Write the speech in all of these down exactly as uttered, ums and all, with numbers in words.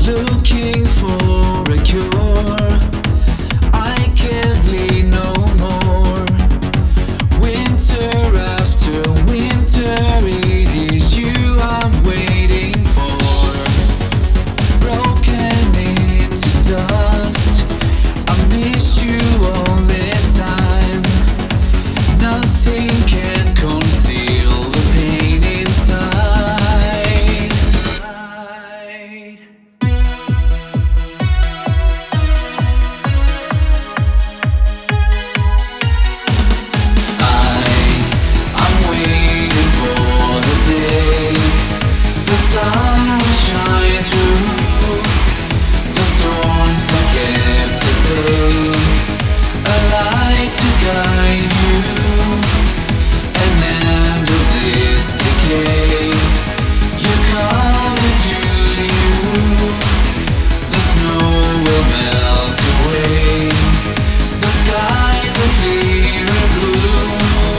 looking for a cure. I can't bleed no more. Winter after winter, it is you I'm waiting for. Broken into dust, I miss you all this time. Nothing can conceal the pain inside. Sun will shine through the storms I kept at bay, a light to guide you, an end of this decay. You come into you, the snow will melt away, the skies are clear and blue.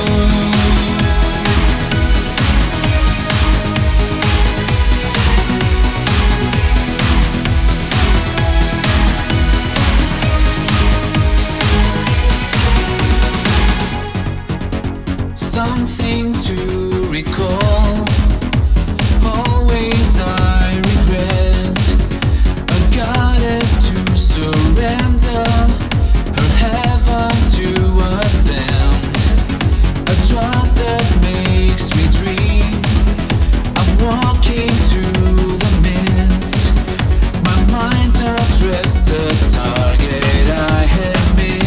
Something to recall, always I regret. A goddess to surrender, her heaven to ascend. A drug that makes me dream, I'm walking through the mist. My mind's addressed a target I have missed.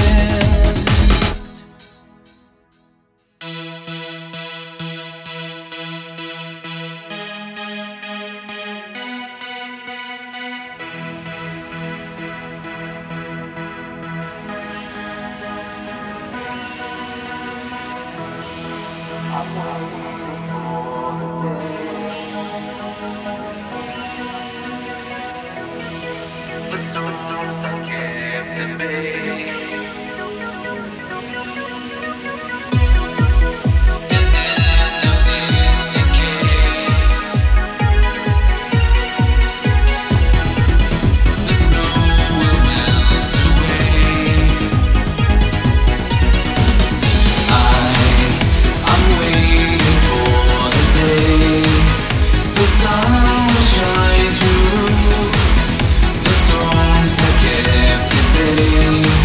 I'm waiting for the day. The storms I kept at bay. An end of this decay. The snow will melt away. The sun will shine through the storms I kept at bay.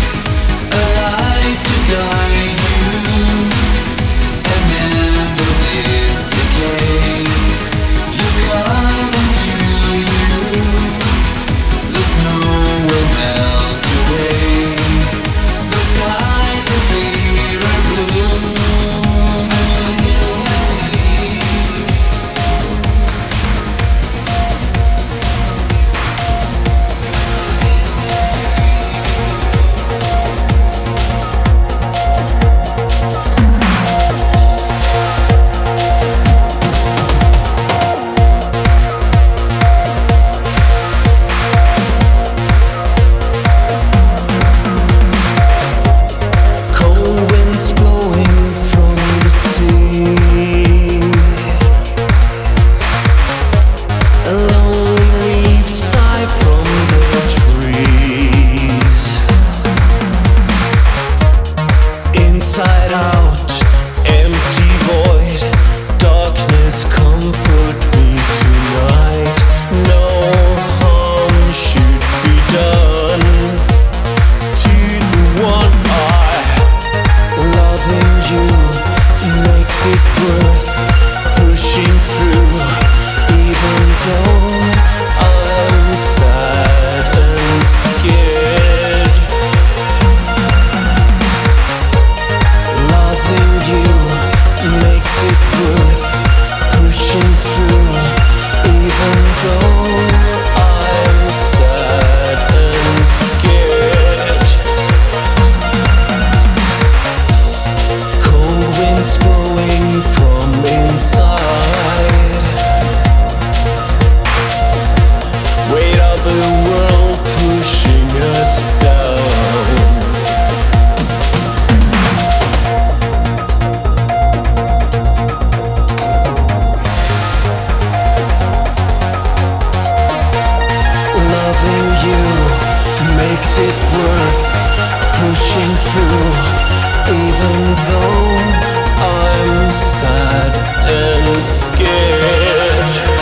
makes it worth pushing through, even though I'm sad and scared.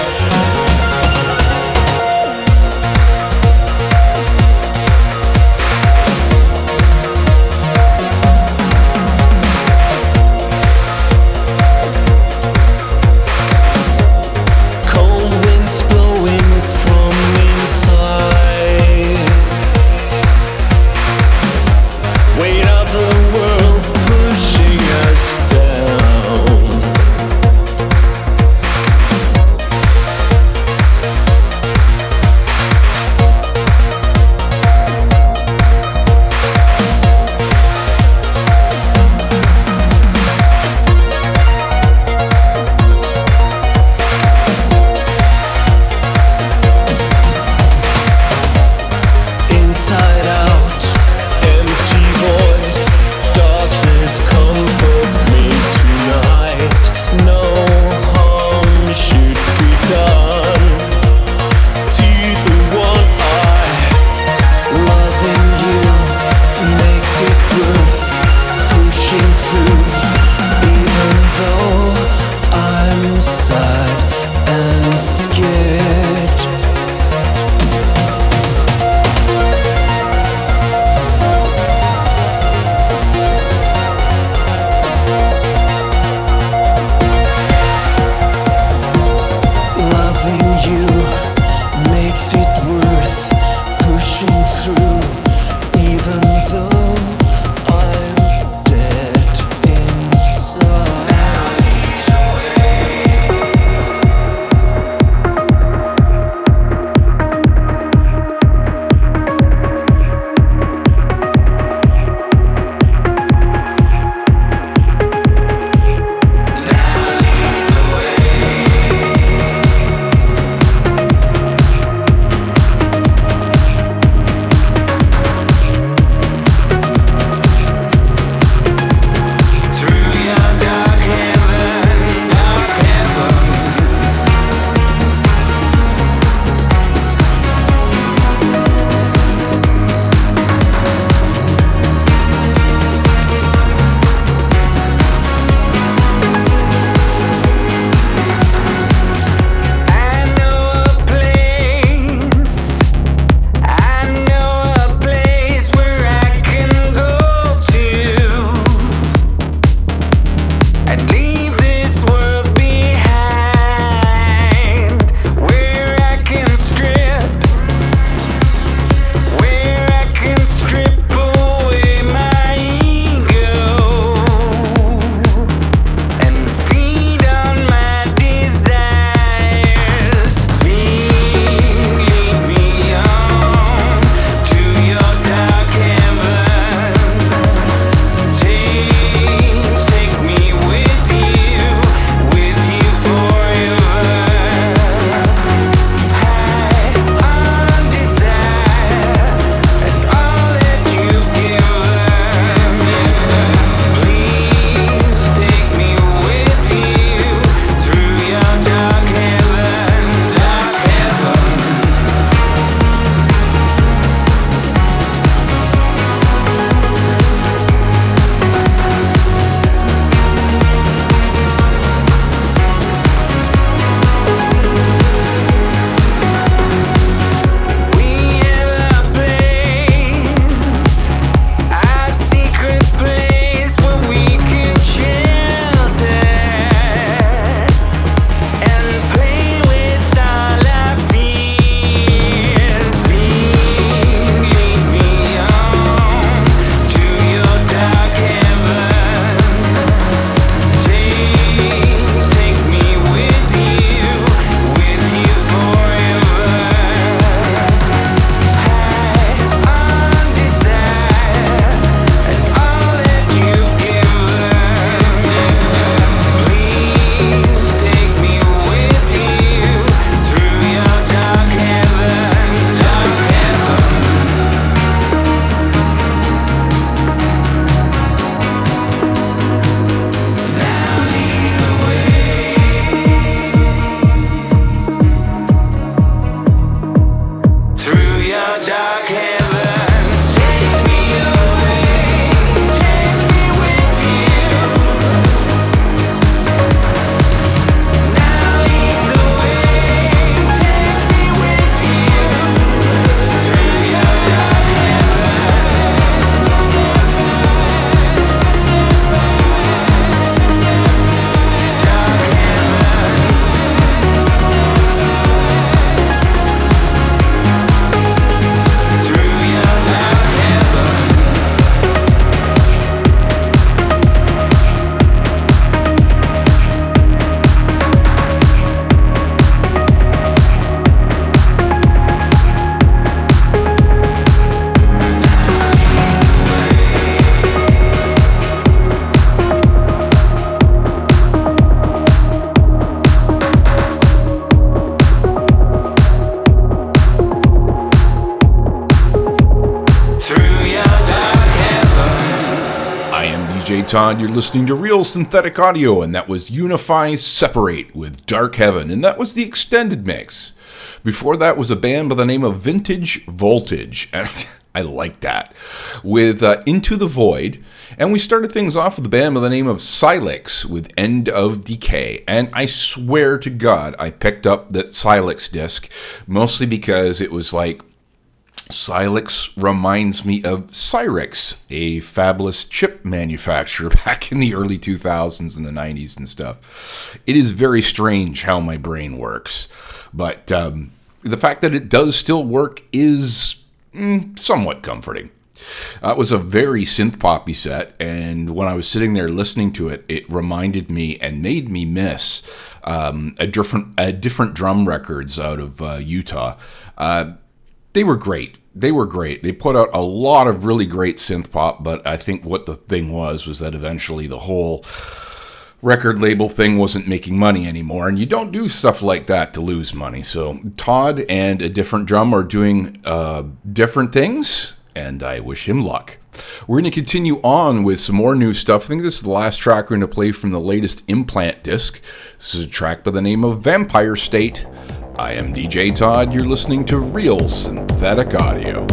J Todd. You're listening to Real Synthetic Audio, and that was Unify Separate with Dark Heaven, and that was the extended mix. Before that was a band by the name of Vintage Voltage, and I like that, with uh, Into the Void, and we started things off with a band by the name of Sylex with End of Decay, and I swear to God I picked up that Sylex disc mostly because it was like, Sylex reminds me of Cyrix, a fabulous chip manufacturer back in the early two thousands and the nineties and stuff. It is very strange how my brain works, but um, the fact that it does still work is mm, somewhat comforting. Uh, it was a very synth-poppy set, and when I was sitting there listening to it, it reminded me and made me miss um, a different a different drum records out of uh, Utah. Uh, They were great. They were great. They put out a lot of really great synth pop, but I think what the thing was was that eventually the whole record label thing wasn't making money anymore, and you don't do stuff like that to lose money. So Todd and a different drum are doing uh, different things, and I wish him luck. We're going to continue on with some more new stuff. I think this is the last track we're going to play from the latest Implant disc. This is a track by the name of Vampire State. I am D J Todd. You're listening to Real Synthetic Audio.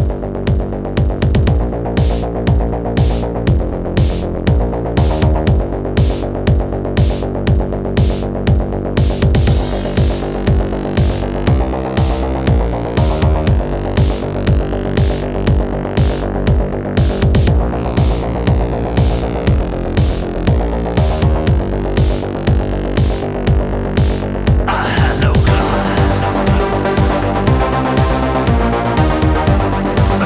I had no gun.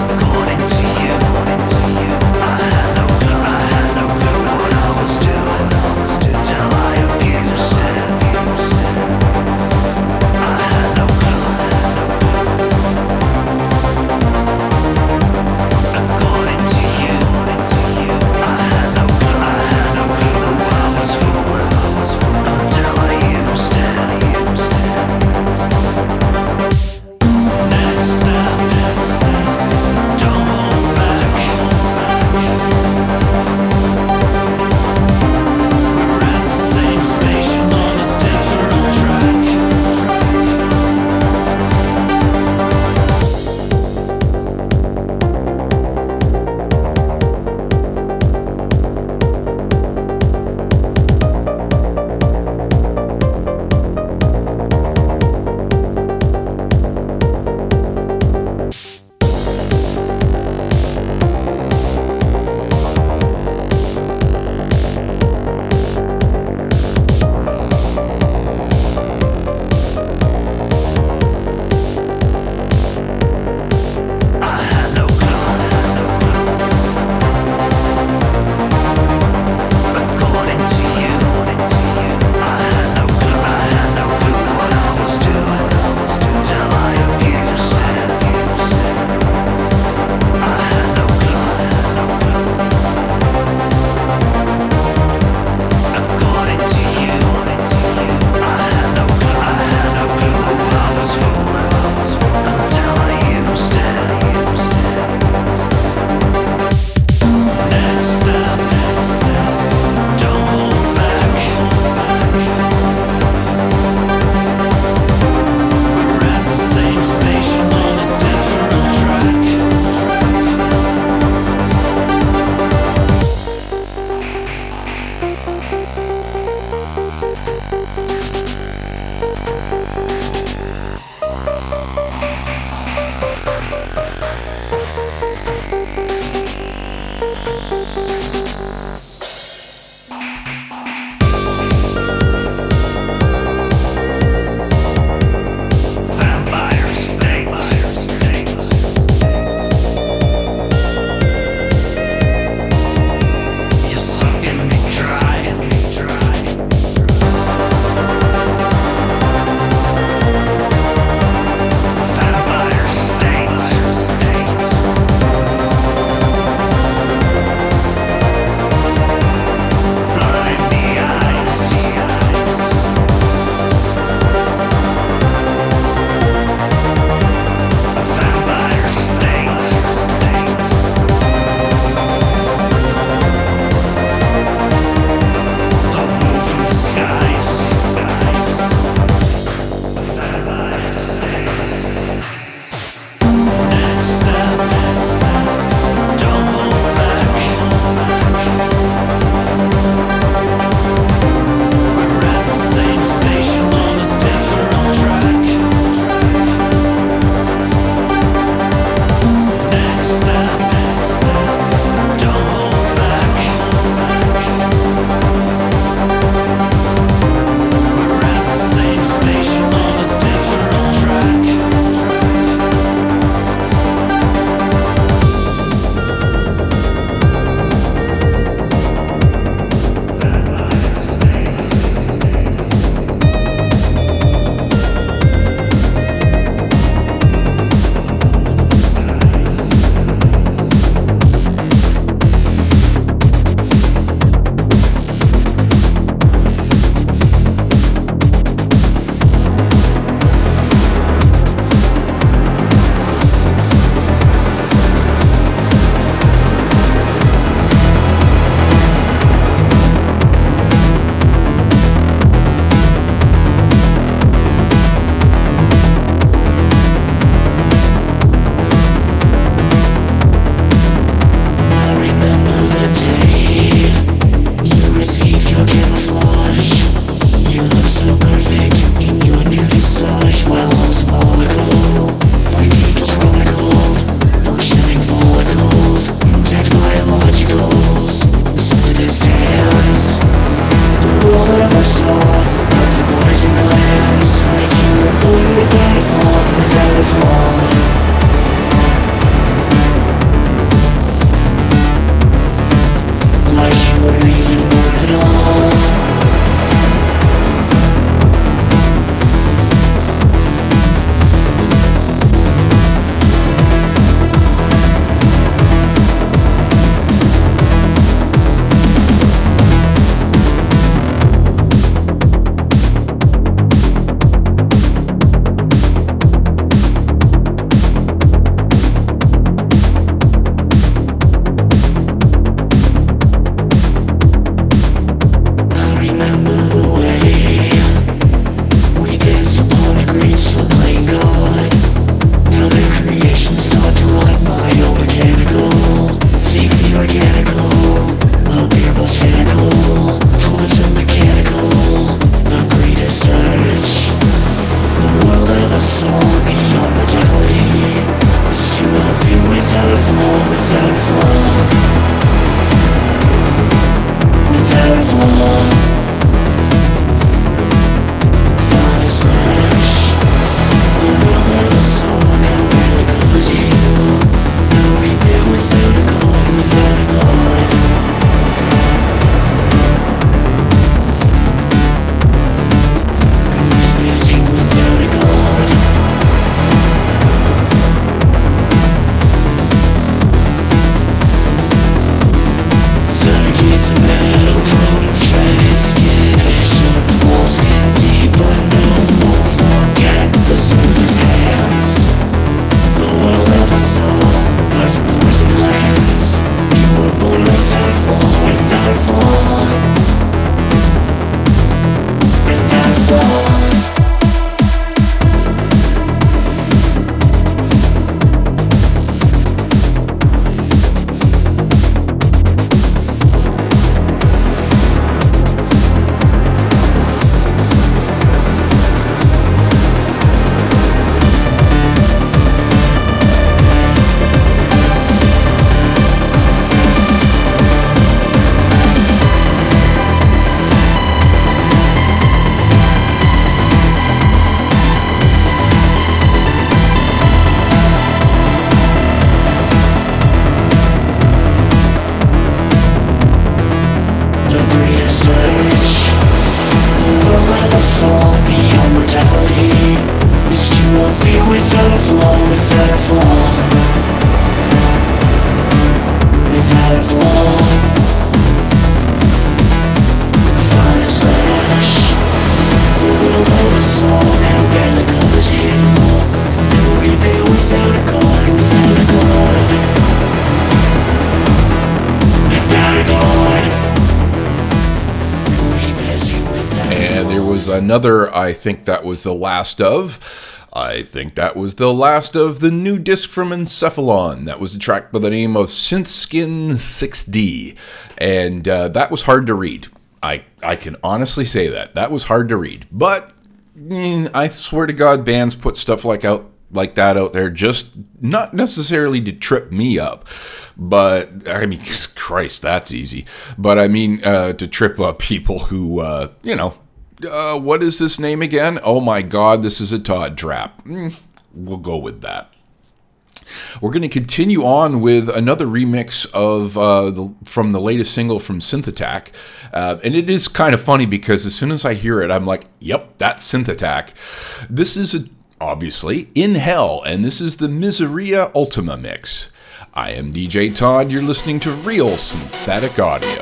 another, I think that was the last of. I think that was the last of the new disc from Encephalon. That was a track by the name of Synthskin six D. And uh, that was hard to read. I, I can honestly say that. That was hard to read. But mm, I swear to God, bands put stuff like out like that out there, just not necessarily to trip me up, but I mean, Christ, that's easy. But I mean, uh, to trip up people who, uh, you know, uh, what is this name again? Oh my God, this is a Todd trap. Mm, we'll go with that. We're going to continue on with another remix of uh, the, from the latest single from Synth Attack. Uh, and it is kind of funny because as soon as I hear it, I'm like, yep, that's Synth Attack. This is a obviously, In Hell, and this is the Miseria Ultima mix. I am D J Todd, you're listening to Real Synthetic Audio.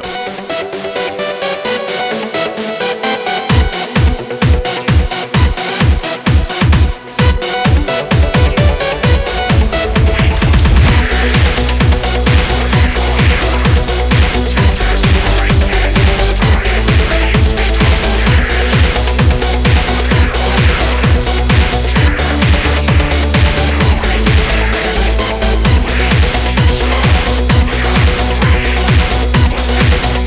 We'll be right back.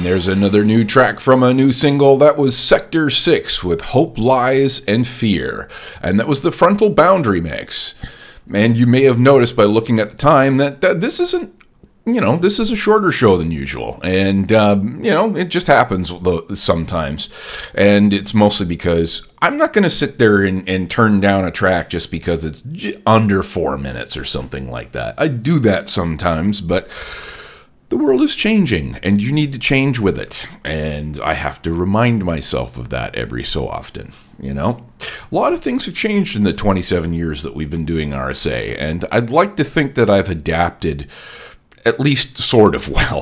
there's another new track from a new single. That was Sector six with Hope, Lies, and Fear. And that was the Frontal Boundary mix. And you may have noticed by looking at the time that, that this isn't, you know, this is a shorter show than usual. And, um, you know, it just happens sometimes. And it's mostly because I'm not going to sit there and, and turn down a track just because it's under four minutes or something like that. I do that sometimes, but the world is changing and you need to change with it. And I have to remind myself of that every so often. You know, a lot of things have changed in the twenty-seven years that we've been doing R S A. And I'd like to think that I've adapted at least sort of well.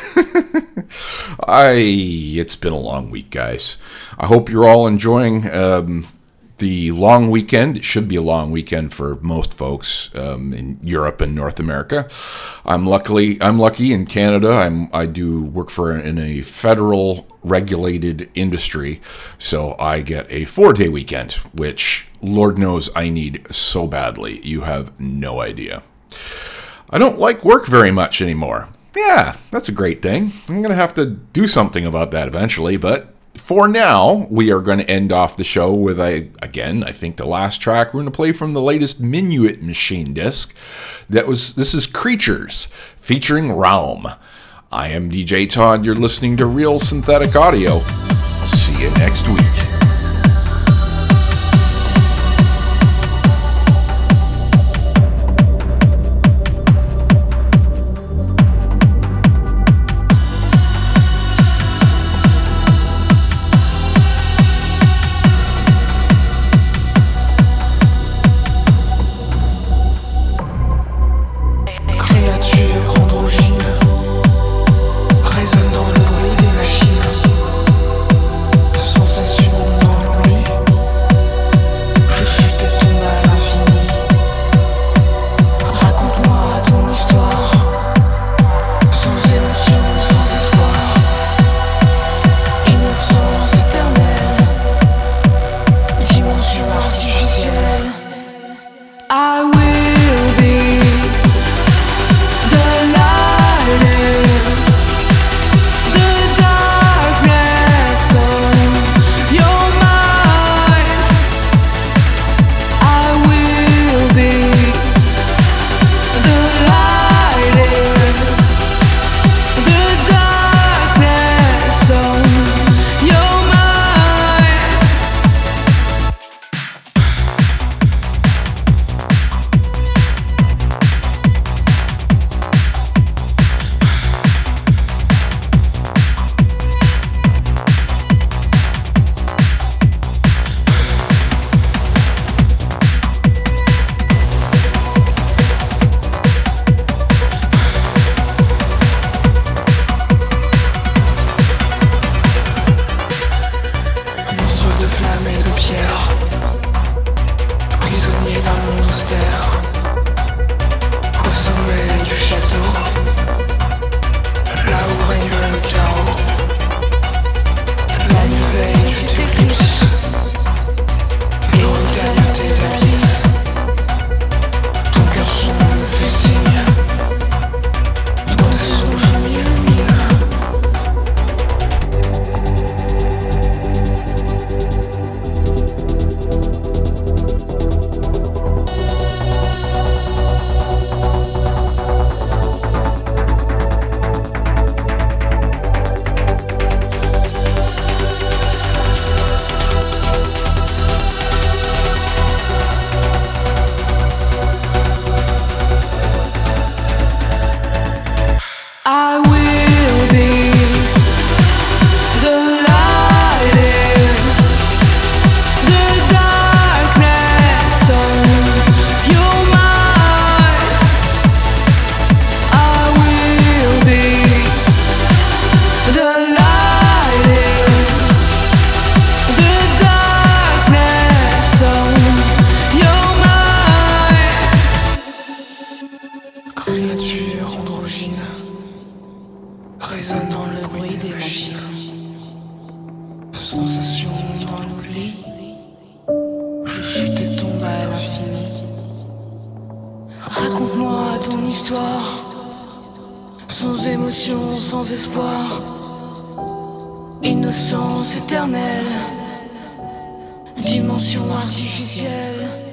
I, it's been a long week, guys. I hope you're all enjoying um, the long weekend. It should be a long weekend for most folks um, in Europe and North America. I'm luckily, I'm lucky in Canada. I'm, I do work for in a federal regulated industry, so I get a four-day weekend, which Lord knows I need so badly. You have no idea. I don't like work very much anymore. Yeah, that's a great thing. I'm going to have to do something about that eventually, but for now, we are going to end off the show with, a, again, I think the last track we're going to play from the latest Minuet Machine disc. That was, this is Creatures, featuring Realm. I am D J Todd, you're listening to Real Synthetic Audio. See you next week. Sans émotion, sans espoir, Innocence éternelle, dimension artificielle.